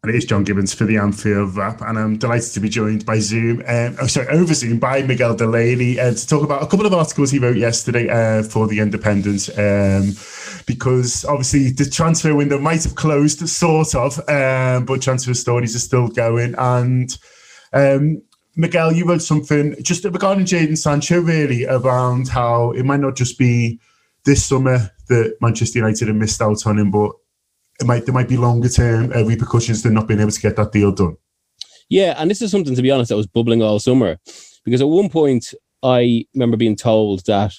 And it is John Gibbons for the Anfield Wrap, and I'm delighted to be joined by over Zoom by Miguel Delaney to talk about a couple of articles he wrote yesterday for The Independent, because obviously the transfer window might have closed, sort of, but transfer stories are still going. And Miguel, you wrote something just regarding Jadon Sancho, really, around how it might not just be this summer that Manchester United have missed out on him, but there might be longer term repercussions to not being able to get that deal done. Yeah, and this is something, to be honest, that was bubbling all summer, because at one point I remember being told that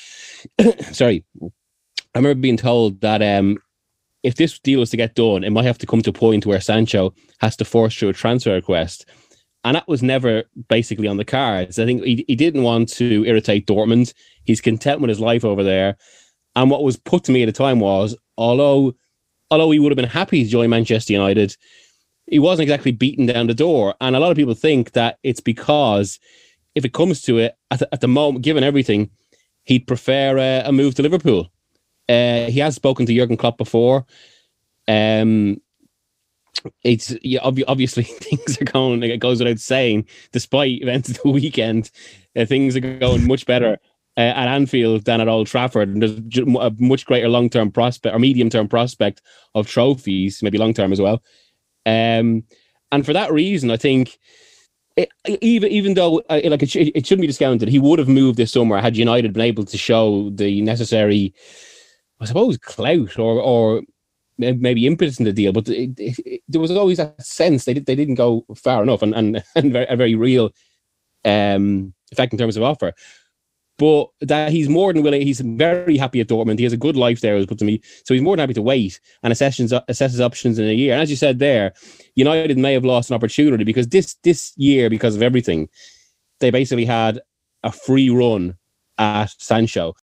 if this deal was to get done, it might have to come to a point where Sancho has to force through a transfer request. And that was never basically on the cards. I think he didn't want to irritate Dortmund. He's content with his life over there. And what was put to me at the time was, although he would have been happy to join Manchester United, he wasn't exactly beaten down the door. And a lot of people think that it's because if it comes to it, at the moment, given everything, he'd prefer a move to Liverpool. He has spoken to Jurgen Klopp before. Obviously things are going, it goes without saying, despite events of the weekend, things are going much better at Anfield than at Old Trafford, and there's a much greater long-term prospect or medium-term prospect of trophies, maybe long-term as well. And for that reason, I think even though it shouldn't be discounted, he would have moved this summer had United been able to show the necessary, I suppose, clout or maybe impetus in the deal. But there was always that sense they didn't go far enough, and a very real effect in terms of offer. But that he's more than willing, he's very happy at Dortmund. He has a good life there, was put to me. So he's more than happy to wait and assess his options in a year. And as you said there, United may have lost an opportunity because this year, because of everything, they basically had a free run at Sancho.